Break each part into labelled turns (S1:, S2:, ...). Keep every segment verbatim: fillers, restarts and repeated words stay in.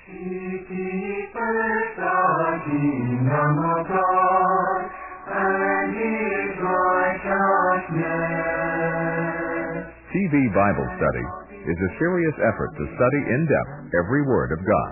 S1: Seek ye first the kingdom of God and His righteousness.
S2: T V Bible Study is a serious effort to study in depth every Word of God.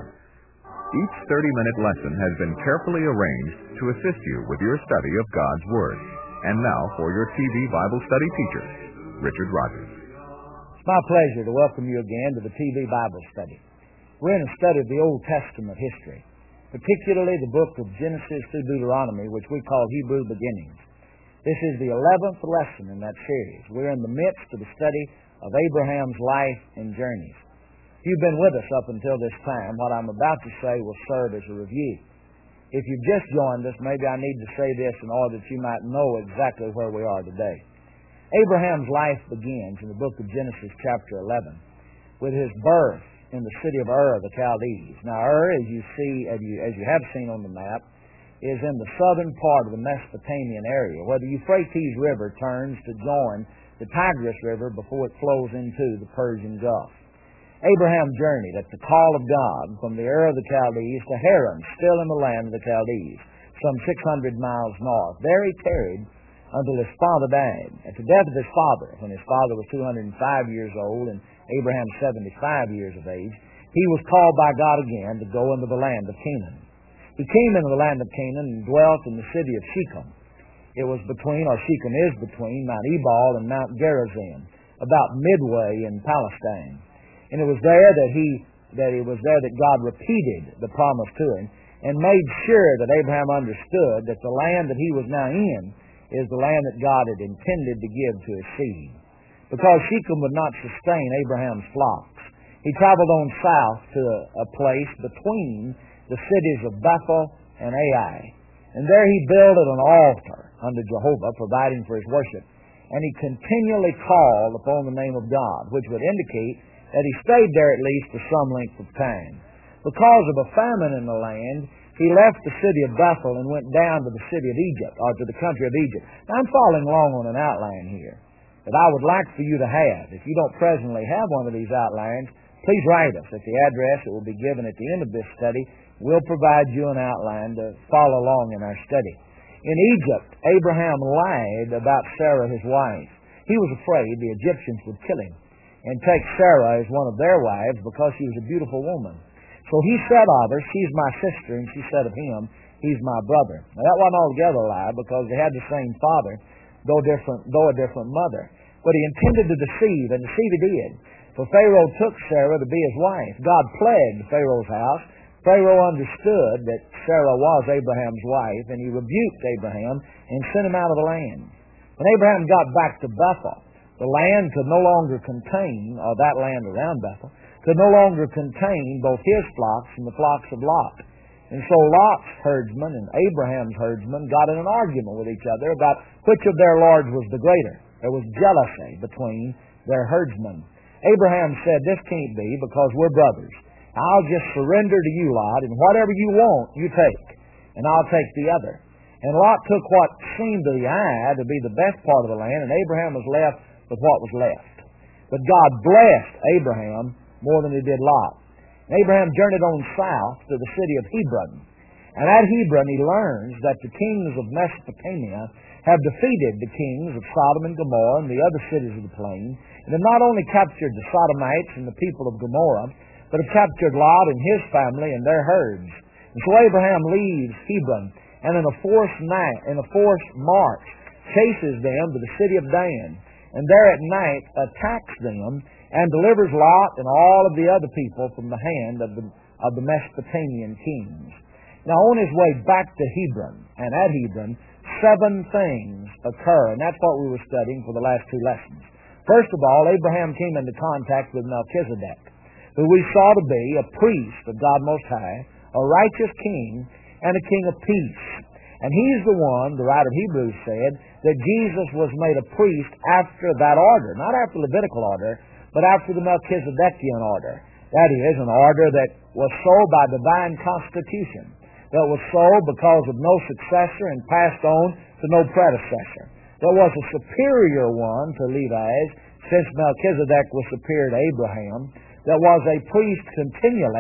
S2: Each thirty-minute lesson has been carefully arranged to assist you with your study of God's Word. And now for your T V Bible Study teacher, Richard Rogers.
S3: It's my pleasure to welcome you again to the T V Bible Study. We're in a study of the Old Testament history, particularly the book of Genesis through Deuteronomy, which we call Hebrew Beginnings. This is the eleventh lesson in that series. We're in the midst of the study of Abraham's life and journeys. If you've been with us up until this time, what I'm about to say will serve as a review. If you've just joined us, maybe I need to say this in order that you might know exactly where we are today. Abraham's life begins in the book of Genesis chapter eleven with his birth in the city of Ur of the Chaldees. Now, Ur, as you see, as you, as you have seen on the map, is in the southern part of the Mesopotamian area, where the Euphrates River turns to join the Tigris River before it flows into the Persian Gulf. Abraham journeyed at the call of God from the Ur of the Chaldees to Haran, still in the land of the Chaldees, some six hundred miles north. There he tarried until his father died. At the death of his father, when his father was two hundred five years old and Abraham seventy-five years of age, he was called by God again to go into the land of Canaan. He came into the land of Canaan and dwelt in the city of Shechem. It was between, or Shechem is between, Mount Ebal and Mount Gerizim, about midway in Palestine. And it was there that he that it was there that God repeated the promise to him and made sure that Abraham understood that the land that he was now in is the land that God had intended to give to his seed. Because Shechem would not sustain Abraham's flocks, he traveled on south to a place between the cities of Bethel and Ai. And there he builded an altar unto Jehovah, providing for his worship. And he continually called upon the name of God, which would indicate that he stayed there at least for some length of time. Because of a famine in the land, he left the city of Bethel and went down to the city of Egypt, or to the country of Egypt. Now, I'm following along on an outline here that I would like for you to have. If you don't presently have one of these outlines, please write us at the address that will be given at the end of this study. We'll provide you an outline to follow along in our study. In Egypt, Abraham lied about Sarah, his wife. He was afraid the Egyptians would kill him and take Sarah as one of their wives because she was a beautiful woman. So he said of her, "She's my sister," and she said of him, "He's my brother." Now that wasn't altogether a lie, because they had the same father, though different, though a different mother. But he intended to deceive, and deceive he did. For Pharaoh took Sarah to be his wife. God plagued Pharaoh's house. Pharaoh understood that Sarah was Abraham's wife, and he rebuked Abraham and sent him out of the land. When Abraham got back to Bethel, the land could no longer contain, or that land around Bethel, could no longer contain both his flocks and the flocks of Lot. And so Lot's herdsmen and Abraham's herdsmen got in an argument with each other about which of their lords was the greater. There was jealousy between their herdsmen. Abraham said, "This can't be, because we're brothers. I'll just surrender to you, Lot, and whatever you want, you take, and I'll take the other." And Lot took what seemed to the eye to be the best part of the land, and Abraham was left with what was left. But God blessed Abraham more than he did Lot. And Abraham journeyed on south to the city of Hebron. And at Hebron he learns that the kings of Mesopotamia have defeated the kings of Sodom and Gomorrah and the other cities of the plain, and have not only captured the Sodomites and the people of Gomorrah, but have captured Lot and his family and their herds. And so Abraham leaves Hebron, and in a forced night, in a forced march, chases them to the city of Dan, and there at night attacks them and delivers Lot and all of the other people from the hand of the, of the Mesopotamian kings. Now, on his way back to Hebron, and at Hebron, seven things occur, and that's what we were studying for the last two lessons. First of all, Abraham came into contact with Melchizedek, who we saw to be a priest of God Most High, a righteous king, and a king of peace. And he's the one, the writer of Hebrews said, that Jesus was made a priest after that order, not after the Levitical order, but after the Melchizedekian order. That is, an order that was so by divine constitution, that was so because of no successor and passed on to no predecessor. There was a superior one to Levi's, since Melchizedek was superior to Abraham, that was a priest continually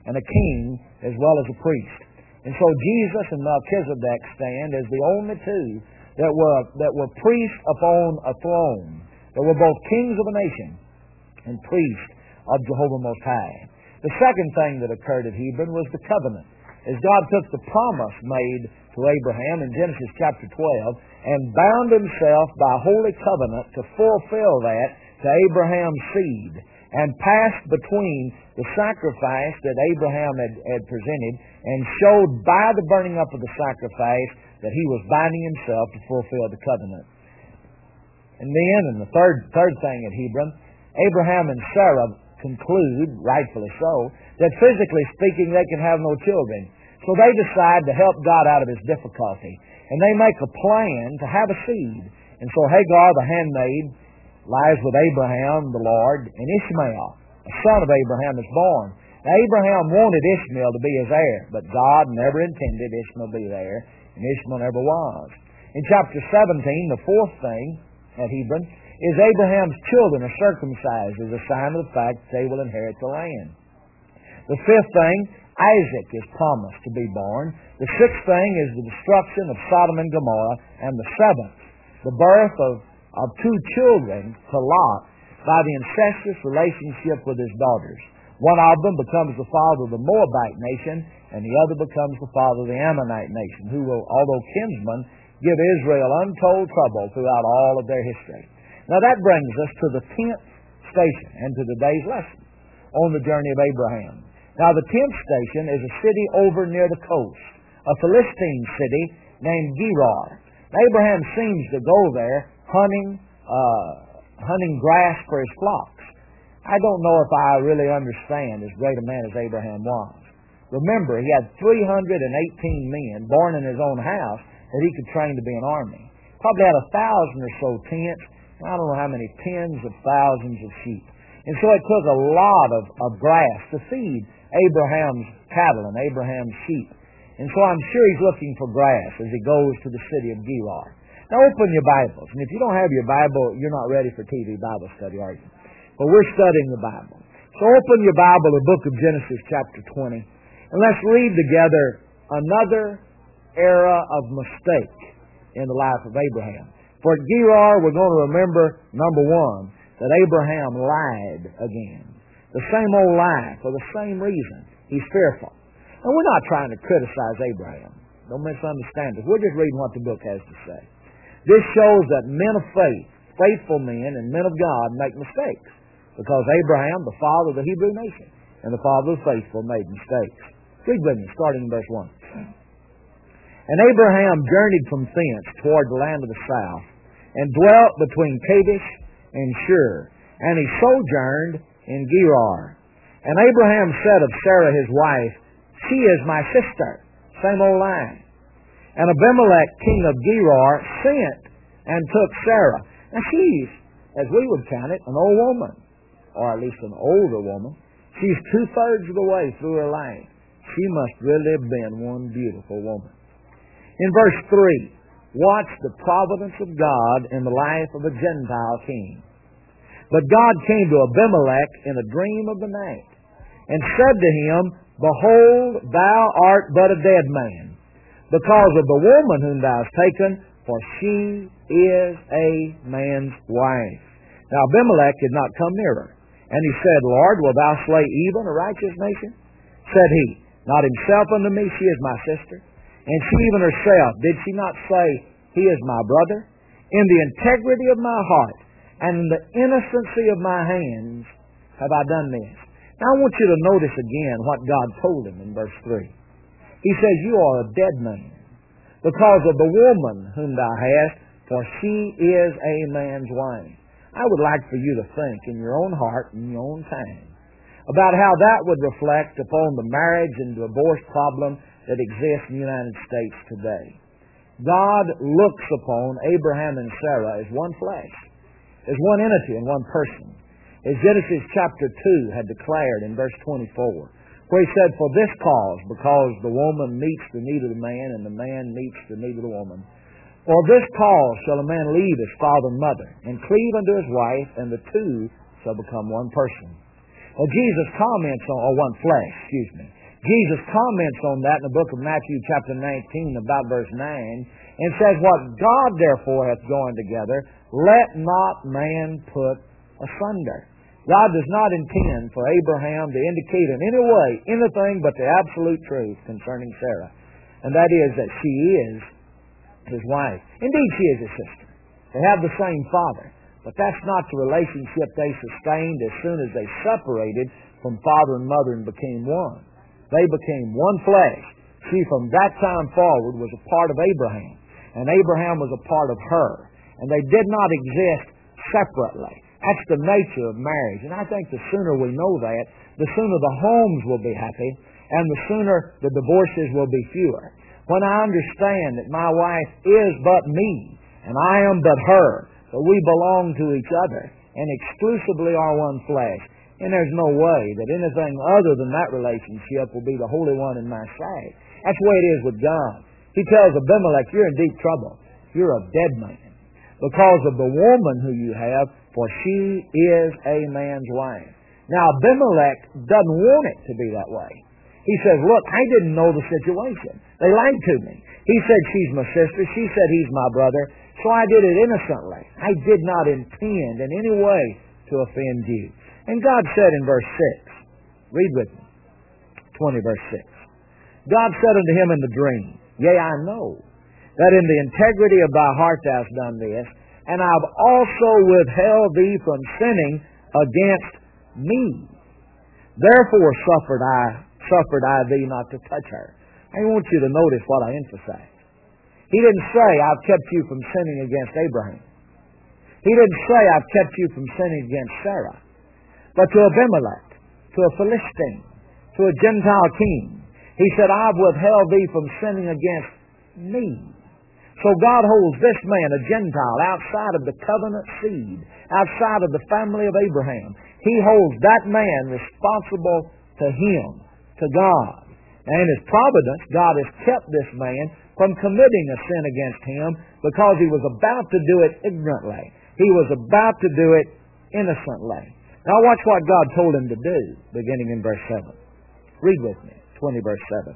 S3: and a king as well as a priest. And so Jesus and Melchizedek stand as the only two that were, that were priests upon a throne, that were both kings of a nation and priests of Jehovah Most High. The second thing that occurred at Hebron was the covenant. As God took the promise made to Abraham in Genesis chapter twelve and bound himself by holy covenant to fulfill that to Abraham's seed, and passed between the sacrifice that Abraham had, had presented and showed by the burning up of the sacrifice that he was binding himself to fulfill the covenant. And then, and the third, third thing at Hebron, Abraham and Sarah conclude, rightfully so, that physically speaking they can have no children. So they decide to help God out of his difficulty. And they make a plan to have a seed. And so Hagar, the handmaid, lies with Abraham, the Lord, and Ishmael, a son of Abraham, is born. Now Abraham wanted Ishmael to be his heir, but God never intended Ishmael to be there, and Ishmael never was. In chapter seventeen, the fourth thing at Hebron is Abraham's children are circumcised as a sign of the fact that they will inherit the land. The fifth thing, Isaac is promised to be born. The sixth thing is the destruction of Sodom and Gomorrah. And the seventh, the birth of, of two children to Lot by the incestuous relationship with his daughters. One of them becomes the father of the Moabite nation, and the other becomes the father of the Ammonite nation, who will, although kinsmen, give Israel untold trouble throughout all of their history. Now that brings us to the tenth station and to today's lesson on the journey of Abraham. Now the tenth station is a city over near the coast, a Philistine city named Gerar. Abraham seems to go there hunting, uh, hunting grass for his flocks. I don't know if I really understand as great a man as Abraham was. Remember, he had three hundred eighteen men born in his own house that he could train to be an army. Probably had a thousand or so tents. I don't know how many tens of thousands of sheep. And so it took a lot of, of grass to feed Abraham's cattle and Abraham's sheep. And so I'm sure he's looking for grass as he goes to the city of Gerar. Now open your Bibles. And if you don't have your Bible, you're not ready for T V Bible study, are you? But we're studying the Bible. So open your Bible, the book of Genesis chapter twenty. And let's read together another era of mistake in the life of Abraham. For at Gerar, we're going to remember, number one, that Abraham lied again. The same old lie for the same reason. He's fearful. And we're not trying to criticize Abraham. Don't misunderstand us. We're just reading what the book has to say. This shows that men of faith, faithful men and men of God make mistakes. Because Abraham, the father of the Hebrew nation, and the father of the faithful, made mistakes. Read with me, starting in verse one. And Abraham journeyed from thence toward the land of the south, and dwelt between Kadesh and Shur. And he sojourned in Gerar. And Abraham said of Sarah his wife, She is my sister. Same old line. And Abimelech, king of Gerar, sent and took Sarah. Now she's, as we would count it, an old woman, or at least an older woman. She's two-thirds of the way through her life. She must really have been one beautiful woman. In verse three, watch the providence of God in the life of a Gentile king. But God came to Abimelech in a dream of the night, and said to him, Behold, thou art but a dead man, because of the woman whom thou hast taken, for she is a man's wife. Now Abimelech did not come nearer. And he said, Lord, wilt thou slay even a righteous nation? Said he, Not himself unto me, she is my sister. And she even herself, did she not say, He is my brother? In the integrity of my heart, and in the innocency of my hands, have I done this. Now I want you to notice again what God told him in verse three. He says, You are a dead man, because of the woman whom thou hast, for she is a man's wife. I would like for you to think in your own heart and your own time about how that would reflect upon the marriage and divorce problem that exists in the United States today. God looks upon Abraham and Sarah as one flesh, as one entity and one person. As Genesis chapter two had declared in verse twenty-four, where he said, For this cause, because the woman meets the need of the man and the man meets the need of the woman, for this cause shall a man leave his father and mother, and cleave unto his wife, and the two shall become one person. Well, Jesus comments on, or one flesh, excuse me. Jesus comments on that in the book of Matthew chapter nineteen about verse nine and says, what God therefore hath joined together, let not man put asunder. God does not intend for Abraham to indicate in any way anything but the absolute truth concerning Sarah. And that is that she is his wife. Indeed, she is his sister. They have the same father. But that's not the relationship they sustained as soon as they separated from father and mother and became one. They became one flesh. She, from that time forward, was a part of Abraham. And Abraham was a part of her. And they did not exist separately. That's the nature of marriage. And I think the sooner we know that, the sooner the homes will be happy, and the sooner the divorces will be fewer. When I understand that my wife is but me, and I am but her, that we belong to each other, and exclusively are one flesh, and there's no way that anything other than that relationship will be the Holy One in my sight. That's the way it is with God. He tells Abimelech, you're in deep trouble. You're a dead man because of the woman who you have, for she is a man's wife. Now, Abimelech doesn't want it to be that way. He says, look, I didn't know the situation. They lied to me. He said she's my sister. She said he's my brother. So I did it innocently. I did not intend in any way to offend you. And God said in verse six, read with me, twenty verse six. God said unto him in the dream, yea, I know that in the integrity of thy heart thou hast done this, and I've also withheld thee from sinning against me. Therefore suffered I, suffered I thee not to touch her. I want you to notice what I emphasize. He didn't say, I've kept you from sinning against Abraham. He didn't say, I've kept you from sinning against Sarah. But to Abimelech, to a Philistine, to a Gentile king, he said, I've withheld thee from sinning against me. So God holds this man, a Gentile, outside of the covenant seed, outside of the family of Abraham. He holds that man responsible to him, to God. And in His providence, God has kept this man from committing a sin against him because he was about to do it ignorantly. He was about to do it innocently. Now watch what God told him to do, beginning in verse seven. Read with me, twenty verse seven.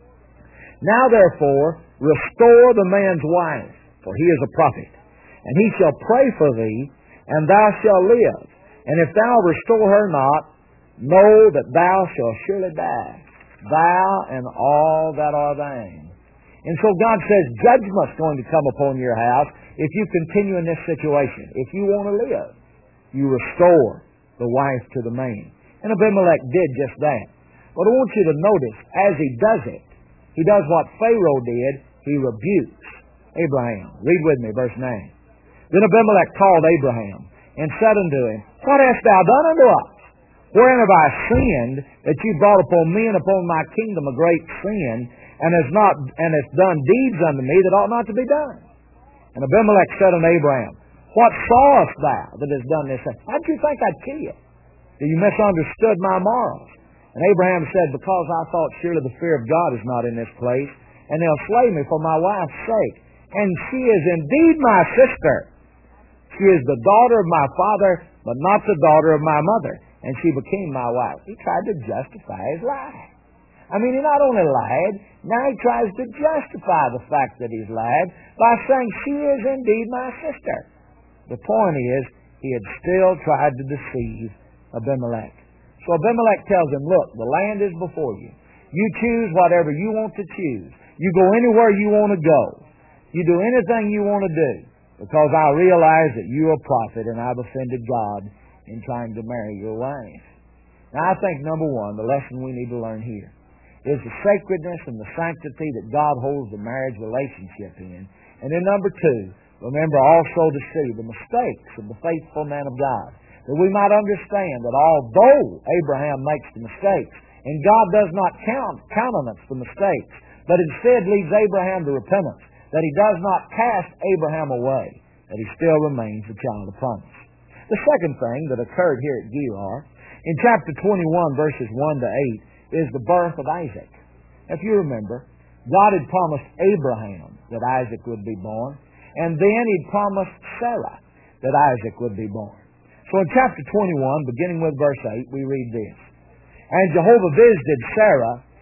S3: Now therefore, restore the man's wife, for he is a prophet, and he shall pray for thee, and thou shalt live. And if thou restore her not, know that thou shalt surely die, thou and all that are thine. And so God says judgment's going to come upon your house if you continue in this situation. If you want to live, you restore the wife to the man. And Abimelech did just that. But I want you to notice, as he does it, he does what Pharaoh did. He rebukes Abraham. Read with me, verse nine. Then Abimelech called Abraham and said unto him, what hast thou done unto us? Wherein have I sinned, that you brought upon me and upon my kingdom a great sin, and has not and hast done deeds unto me that ought not to be done? And Abimelech said unto Abraham, what sawest thou that hast done this? How did you think I'd kill you? You misunderstood my morals. And Abraham said, because I thought surely the fear of God is not in this place, and they'll slay me for my wife's sake. And she is indeed my sister. She is the daughter of my father, but not the daughter of my mother. And she became my wife. He tried to justify his lie. I mean, he not only lied, now he tries to justify the fact that he's lied by saying she is indeed my sister. The point is, he had still tried to deceive Abimelech. So Abimelech tells him, look, the land is before you. You choose whatever you want to choose. You go anywhere you want to go. You do anything you want to do, because I realize that you're a prophet and I've offended God in trying to marry your wife. Now I think, number one, the lesson we need to learn here is the sacredness and the sanctity that God holds the marriage relationship in. And then number two, remember also to see the mistakes of the faithful man of God, that we might understand that although Abraham makes the mistakes, and God does not count, countenance the mistakes, but instead leads Abraham to repentance, that He does not cast Abraham away, that he still remains a child of promise. The second thing that occurred here at Gerar, in chapter twenty-one, verses one to eight, is the birth of Isaac. If you remember, God had promised Abraham that Isaac would be born, and then He'd promised Sarah that Isaac would be born. So in chapter twenty-one, beginning with verse eight, we read this. And Jehovah visited Sarah,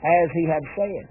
S3: as he had said.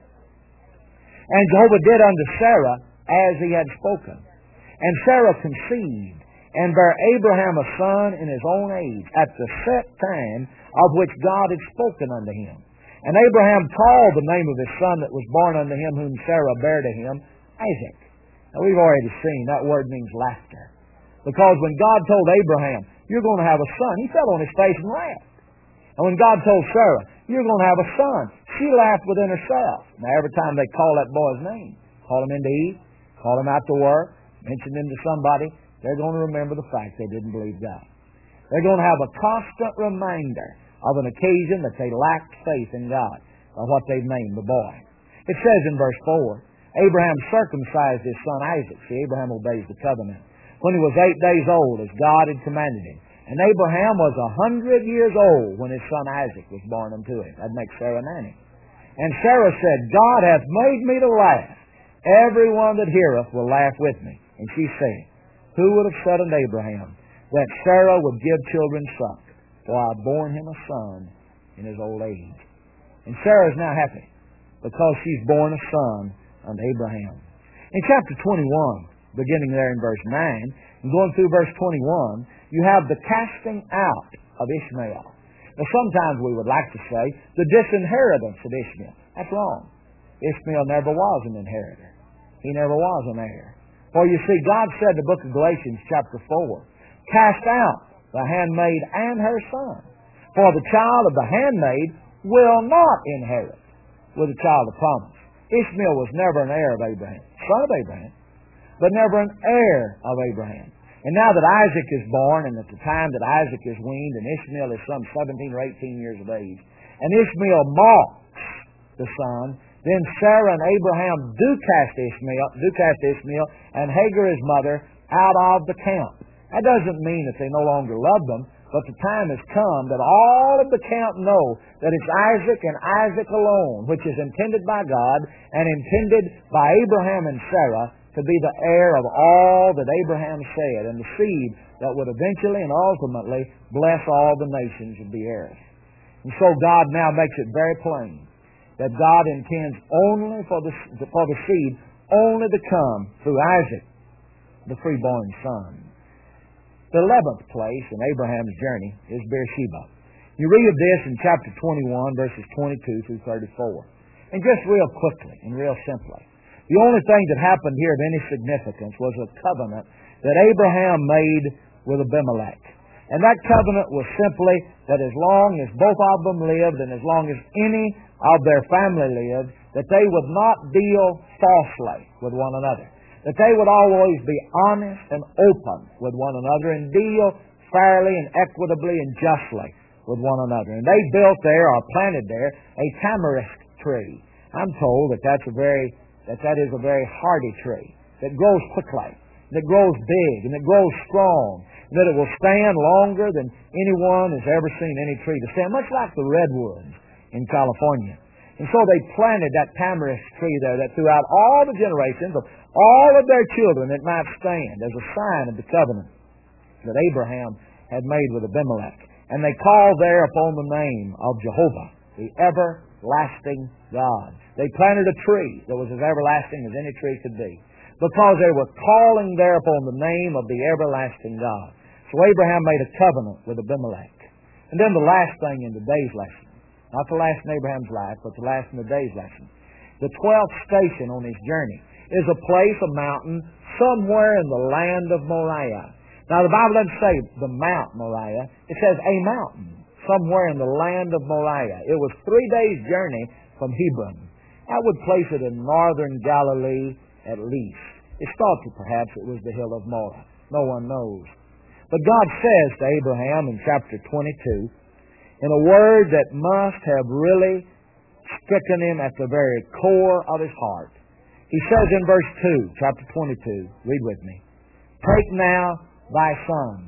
S3: And Jehovah did unto Sarah as he had spoken. And Sarah conceived, and bare Abraham a son in his own age, at the set time of which God had spoken unto him. And Abraham called the name of his son that was born unto him, whom Sarah bare to him, Isaac. Now we've already seen that word means laughter. Because when God told Abraham, you're going to have a son, he fell on his face and laughed. And when God told Sarah, you're going to have a son, she laughed within herself. Now every time they call that boy's name, call him in to eat, call him out to work, mention him to somebody, they're going to remember the fact they didn't believe God. They're going to have a constant reminder of an occasion that they lacked faith in God by what they've named the boy. It says in verse four, Abraham circumcised his son Isaac. See, Abraham obeys the covenant. When he was eight days old, as God had commanded him. And Abraham was a hundred years old when his son Isaac was born unto him. That makes Sarah ninety. And Sarah said, God hath made me to laugh. Every one that heareth will laugh with me. And she said, who would have said unto Abraham that Sarah would give children suck? For I have borne him a son in his old age. And Sarah is now happy because she's born a son unto Abraham. In chapter twenty-one, beginning there in verse nine, and going through verse twenty-one, you have the casting out of Ishmael. Now sometimes we would like to say the disinheritance of Ishmael. That's wrong. Ishmael never was an inheritor. He never was an heir. For you see, God said in the book of Galatians chapter four, cast out the handmaid and her son. For the child of the handmaid will not inherit with the child of promise. Ishmael was never an heir of Abraham, son of Abraham, but never an heir of Abraham. And now that Isaac is born, and at the time that Isaac is weaned, and Ishmael is some seventeen or eighteen years of age, and Ishmael mocks the son, then Sarah and Abraham do cast Ishmael, do cast Ishmael, and Hagar his mother out of the camp. That doesn't mean that they no longer love them, but the time has come that all of the camp know that it's Isaac and Isaac alone, which is intended by God and intended by Abraham and Sarah to be the heir of all that Abraham said, and the seed that would eventually and ultimately bless all the nations of the earth. And so God now makes it very plain that God intends only for the, for the seed only to come through Isaac, the freeborn son. The eleventh place in Abraham's journey is Beersheba. You read of this in chapter twenty-one, verses twenty-two through thirty-four. And just real quickly and real simply, the only thing that happened here of any significance was a covenant that Abraham made with Abimelech. And that covenant was simply that as long as both of them lived and as long as any of their family lived, that they would not deal falsely with one another. That they would always be honest and open with one another and deal fairly and equitably and justly with one another. And they built there or planted there a tamarisk tree. I'm told that that's a very that that is a very hardy tree that grows quickly, that grows big, and that grows strong, and that it will stand longer than anyone has ever seen any tree to stand, much like the redwoods in California. And so they planted that tamarisk tree there that throughout all the generations of all of their children it might stand as a sign of the covenant that Abraham had made with Abimelech. And they called there upon the name of Jehovah, the everlasting God. They planted a tree that was as everlasting as any tree could be, because they were calling there upon the name of the everlasting God. So Abraham made a covenant with Abimelech. And then the last thing in today's lesson, not the last in Abraham's life, but the last in the day's lesson, the twelfth station on his journey is a place, a mountain, somewhere in the land of Moriah. Now the Bible doesn't say the Mount Moriah, it says a mountain, somewhere in the land of Moriah. It was three days' journey from Hebron. That would place it in northern Galilee at least. It's thought that perhaps it was the hill of Moreh. No one knows. But God says to Abraham in chapter twenty-two, in a word that must have really stricken him at the very core of his heart. He says in verse two, chapter twenty-two, read with me, take now thy son,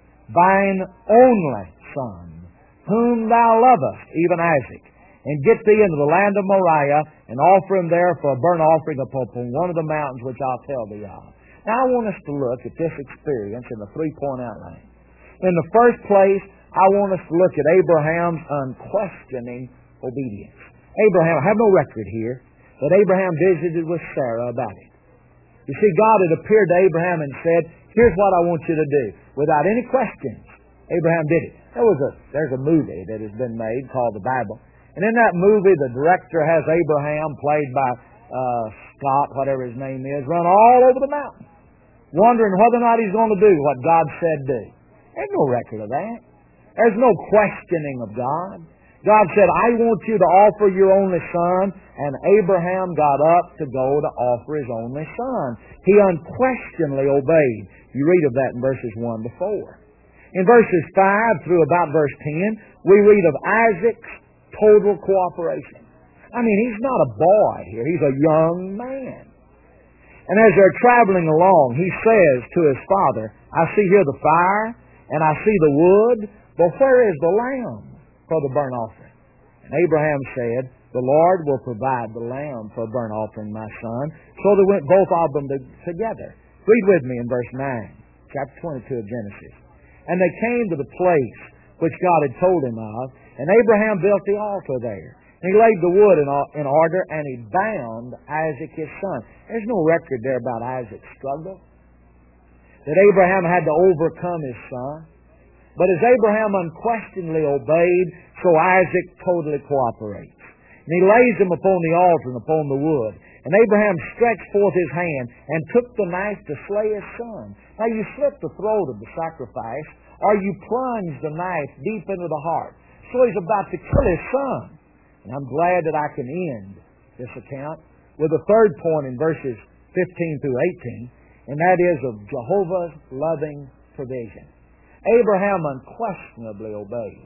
S3: thine only son, whom thou lovest, even Isaac, and get thee into the land of Moriah, and offer him there for a burnt offering upon one of the mountains which I'll tell thee of. Now I want us to look at this experience in the three-point outline. In the first place, I want us to look at Abraham's unquestioning obedience. Abraham, I have no record here, but Abraham visited with Sarah about it. You see, God had appeared to Abraham and said, here's what I want you to do. Without any questions, Abraham did it. There was a, there's a movie that has been made called The Bible. And in that movie, the director has Abraham, played by uh, Scott, whatever his name is, run all over the mountain, wondering whether or not he's going to do what God said do. There's no record of that. There's no questioning of God. God said, I want you to offer your only son, and Abraham got up to go to offer his only son. He unquestionably obeyed. You read of that in verses one to four. In verses five through about verse ten, we read of Isaac's total cooperation. I mean, he's not a boy here. He's a young man. And as they're traveling along, he says to his father, I see here the fire, and I see the wood, but where is the lamb for the burnt offering? And Abraham said, the Lord will provide the lamb for a burnt offering, my son. So they went both of them to, together. Read with me in verse nine, chapter twenty-two of Genesis. And they came to the place which God had told him of, and Abraham built the altar there. And he laid the wood in, in order, and he bound Isaac his son. There's no record there about Isaac's struggle, that Abraham had to overcome his son. But as Abraham unquestionably obeyed, so Isaac totally cooperates. And he lays him upon the altar and upon the wood. And Abraham stretched forth his hand and took the knife to slay his son. Now you slit the throat of the sacrifice, or you plunge the knife deep into the heart. So he's about to kill his son. And I'm glad that I can end this account with the third point in verses fifteen through eighteen, and that is of Jehovah's loving provision. Abraham unquestionably obeyed.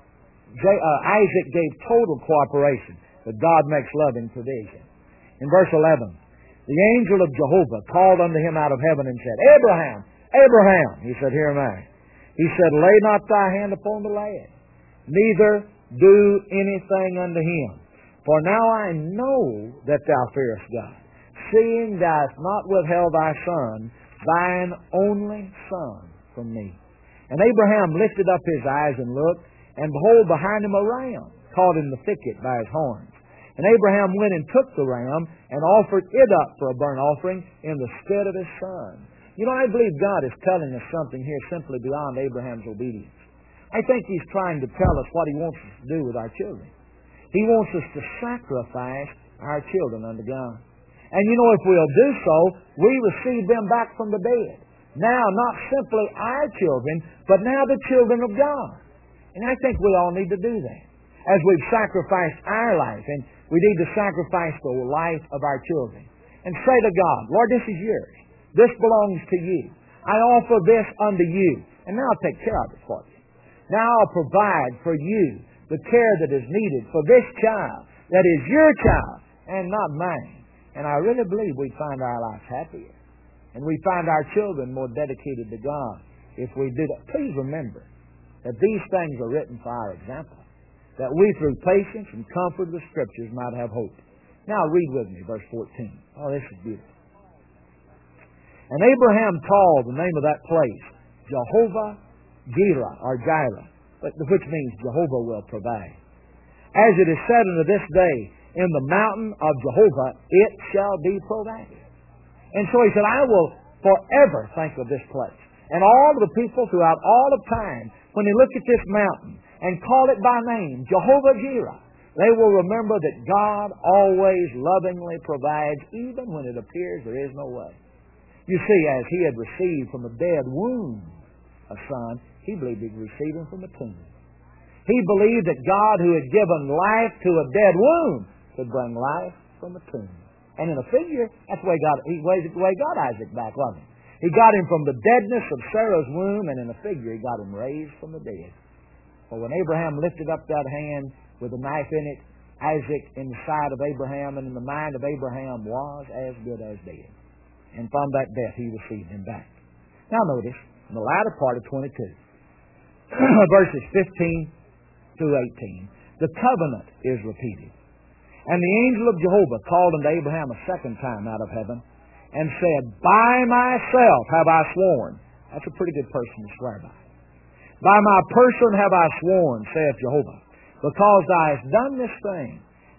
S3: J- uh, Isaac gave total cooperation, but God makes loving provision. In verse eleven, the angel of Jehovah called unto him out of heaven and said, Abraham, Abraham. He said, here am I. He said, lay not thy hand upon the lad, neither do anything unto him. For now I know that thou fearest God, seeing thou hast not withheld thy son, thine only son, from me. And Abraham lifted up his eyes and looked, and behold, behind him a ram, caught in the thicket by his horns. And Abraham went and took the ram, and offered it up for a burnt offering in the stead of his son. You know, I believe God is telling us something here simply beyond Abraham's obedience. I think He's trying to tell us what He wants us to do with our children. He wants us to sacrifice our children unto God. And you know, if we'll do so, we receive them back from the dead. Now, not simply our children, but now the children of God. And I think we all need to do that. As we've sacrificed our life, and we need to sacrifice the life of our children. And say to God, Lord, this is yours. This belongs to you. I offer this unto you. And now I'll take care of it for you. Now I'll provide for you the care that is needed for this child that is your child and not mine. And I really believe we find our lives happier. And we find our children more dedicated to God if we do that. Please remember that these things are written for our example, that we through patience and comfort of the Scriptures might have hope. Now read with me verse fourteen. Oh, this is beautiful. And Abraham called the name of that place Jehovah Jireh, or Jireh, which means Jehovah will provide. As it is said unto this day, in the mountain of Jehovah it shall be provided. And so he said, I will forever think of this place. And all the people throughout all of time, when they look at this mountain and call it by name, Jehovah Jireh, they will remember that God always lovingly provides, even when it appears there is no way. You see, as he had received from a dead womb a son, he believed he'd receive him from a tomb. He believed that God, who had given life to a dead womb, could bring life from a tomb. And in a figure, that's the way God, he, the way God Isaac back, wasn't he? He got him from the deadness of Sarah's womb, and in a figure, he got him raised from the dead. For when Abraham lifted up that hand with a knife in it, Isaac in the side of Abraham and in the mind of Abraham was as good as dead. And from that death, he received him back. Now notice, in the latter part of twenty-two, verses fifteen through eighteen, the covenant is repeated. And the angel of Jehovah called unto Abraham a second time out of heaven and said, By myself have I sworn. That's a pretty good person to swear by. By my person have I sworn, saith Jehovah, because thou hast done this thing,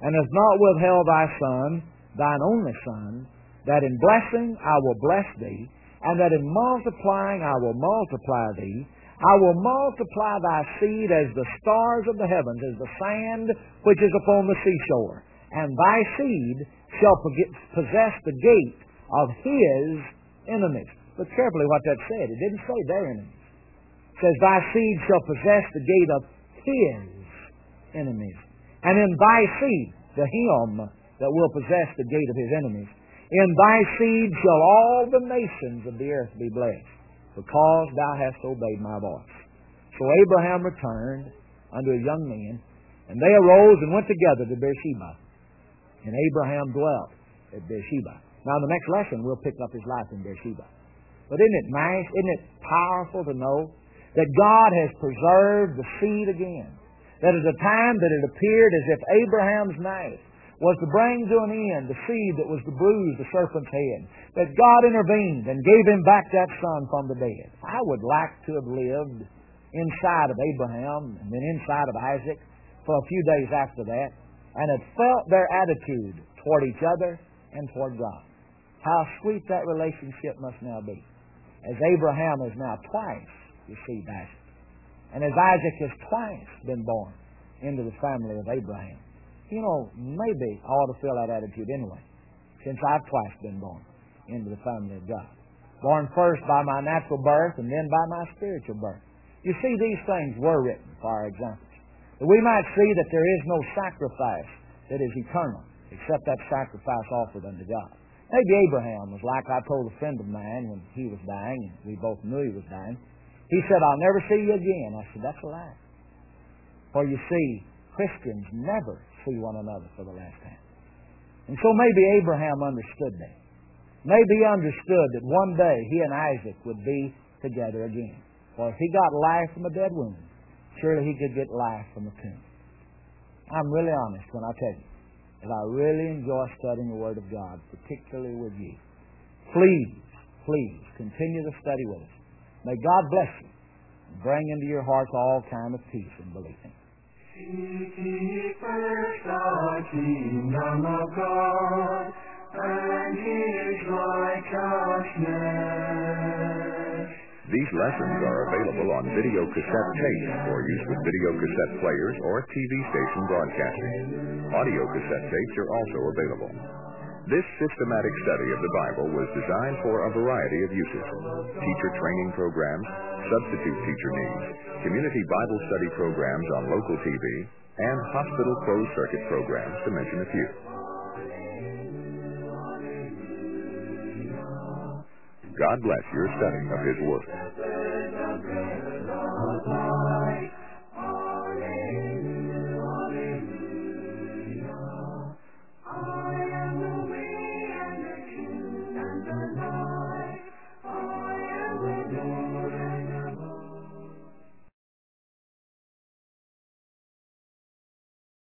S3: and hast not withheld thy Son, thine only Son, that in blessing I will bless thee, and that in multiplying I will multiply thee. I will multiply thy seed as the stars of the heavens, as the sand which is upon the seashore. And thy seed shall possess the gate of his enemies. Look carefully what that said. It didn't say their enemies. It says, thy seed shall possess the gate of his enemies. And in thy seed, the him that will possess the gate of his enemies, in thy seed shall all the nations of the earth be blessed, because thou hast obeyed my voice. So Abraham returned unto his young men, and they arose and went together to Beersheba. And Abraham dwelt at Beersheba. Now in the next lesson we'll pick up his life in Beersheba. But isn't it nice, isn't it powerful to know that God has preserved the seed again? That at a time that it appeared as if Abraham's knife was to bring to an end the seed that was to bruise the serpent's head, that God intervened and gave him back that son from the dead. I would like to have lived inside of Abraham and then inside of Isaac for a few days after that, and had felt their attitude toward each other and toward God. How sweet that relationship must now be, as Abraham has now twice received Isaac, and as Isaac has twice been born into the family of Abraham. You know, maybe I ought to feel that attitude anyway, since I've twice been born into the family of God. Born first by my natural birth and then by my spiritual birth. You see, these things were written for our examples, that we might see that there is no sacrifice that is eternal except that sacrifice offered unto God. Maybe Abraham was like I told a friend of mine when he was dying, and we both knew he was dying. He said, I'll never see you again. I said, that's a lie. For you see, Christians never see one another for the last time. And so maybe Abraham understood that. Maybe he understood that one day he and Isaac would be together again. For if he got life from a dead wound, surely he could get life from a tomb. I'm really honest when I tell you that I really enjoy studying the Word of God, particularly with you. Please, please continue to study with us. May God bless you and bring into your hearts all kind of peace and believing.
S1: Seek ye first the kingdom of God and His righteousness.
S2: These lessons are available on video cassette tape for use with video cassette players or T V station broadcasting. Audio cassette tapes are also available. This systematic study of the Bible was designed for a variety of uses: teacher training programs, substitute teacher needs, community Bible study programs on local T V, and hospital closed-circuit programs, to mention a few. God bless your study of His Word.